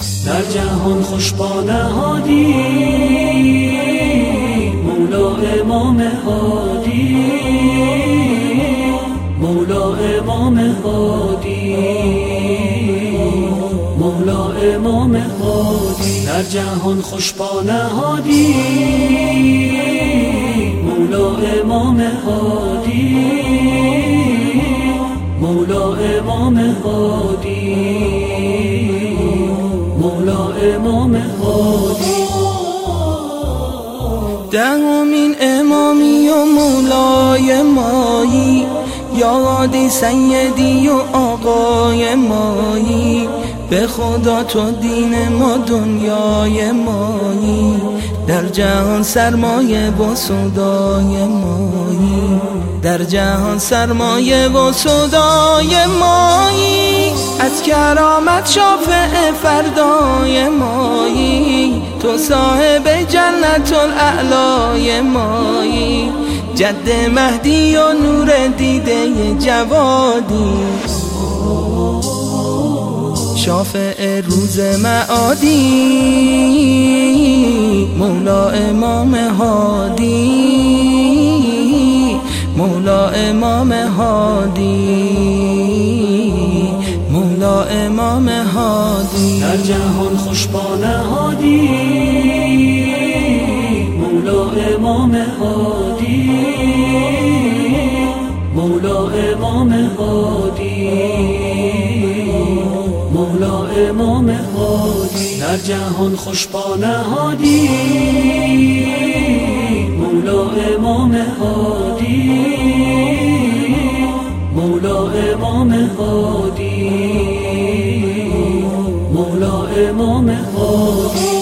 در جهان خوشبا نهادی، مولا امام هادی، مولا امام هادی، مولا امام هادی. در جهان خوشبا نهادی، مولا امام هادی، مولا امام هادی، مولا امام هادی. دهمین امامی و مولای مایی، یا هادی سیدی و آقای مایی. به خدا تو دین ما دنیای مایی، در جهان سرمایه و سودای مایی، در جهان سرمایه و سودای مایی. از کرامت شافع فردای مایی، تو صاحب جنت الاعلای مایی. جد مهدی و نور دیده جوادی، شافع روز معادی، مولا امام هادی، مولا امام هادی، مولا امام هادی. در جهان خوشبا نهادی، مولا امام هادی، مولا امام هادی، مولا امام هادی. در جهان خوشبا نهادی، مولا امام هادی، مولا امام هادی، مولا امام هادی.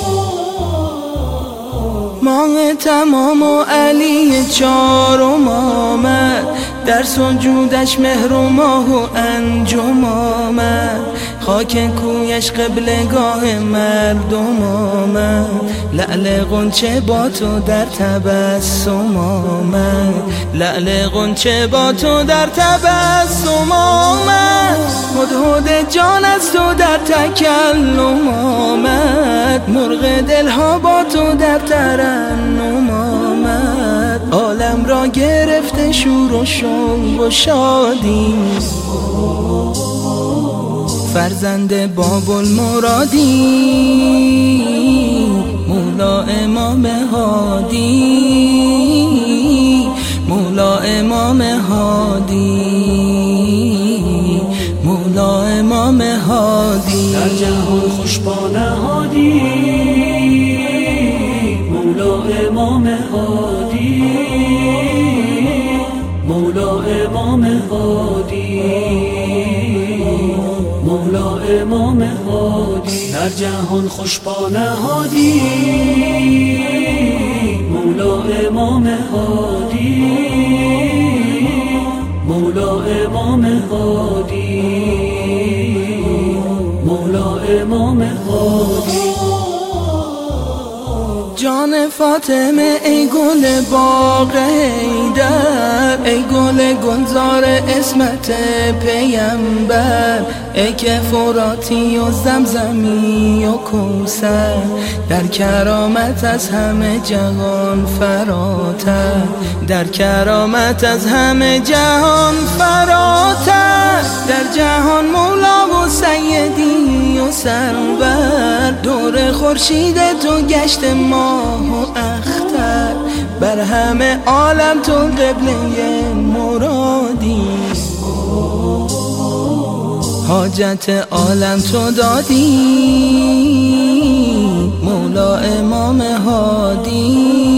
ماه تمام و علی چارم آمد، در سجودش مهر و ماه و انجم آمد. خاک کویش قبلگاه مردم آمد، لعل غنچه با تو در تبسم آمد، لعل غنچه با تو در تبسم آمد. هدهد جان از تو در تکلم آمد، مرغ دلها با تو در ترنم آمد. عالم را گرفته شور و شوق و شادی، فرزند باب المرادی، مولا امام هادی، مولا امام هادی، مولا امام هادی. در جهان خوشبا نهادی، مولا امام هادی، مولا امام هادی، مولا امام هادی. در جهان خوشبا نهادی، مولا امام هادی، مولا امام هادی، مولا امام هادی. جان فاطمه ای گل باغ حیدر، ای گل گلزار اسمت پیمبر. ای که فراتی و زمزمی و کوثر، در کرامت از همه جهان فراتر، در کرامت از همه جهان فراتر. در جهان مولا و سیدی و سرور، دور خورشید تو گشت ماه و اختر. بر همه عالم تو قبله مرادی، حاجت عالم تو دادی، مولا امام هادی،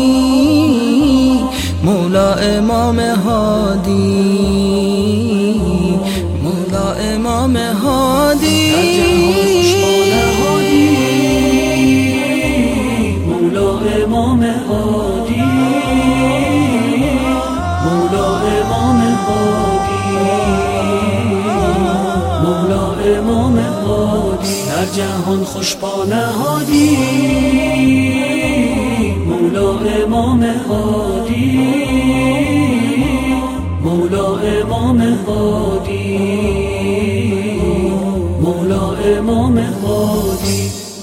مولا امام هادی، مولا امام هادی. مولا امام هادی، مولا امام هادی، مولا امام هادی. در جهان خوشبا نهادی، مولا امام هادی، مولا امام هادی، مولا امام هادی.